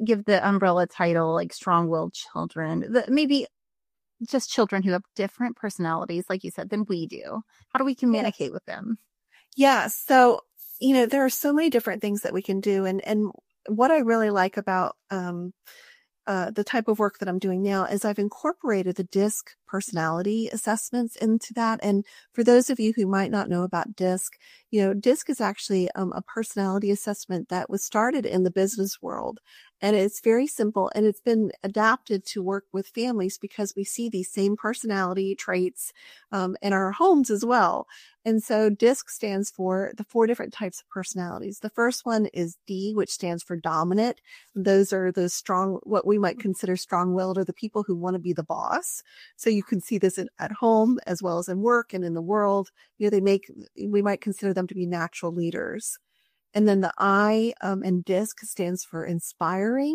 give the umbrella title like strong-willed children, maybe just children who have different personalities, like you said, than we do. How do we communicate with them? Yeah. So, there are so many different things that we can do. And what I really like about, the type of work that I'm doing now is I've incorporated the DISC personality assessments into that. And for those of you who might not know about DISC, DISC is actually a personality assessment that was started in the business world. And it's very simple, and it's been adapted to work with families because we see these same personality traits in our homes as well. And so DISC stands for the 4 different types of personalities. The first one is D, which stands for dominant. Those are the strong, what we might consider strong-willed, or the people who want to be the boss. So you can see this at home as well as in work and in the world. We might consider them to be natural leaders. And then the I in DISC stands for inspiring.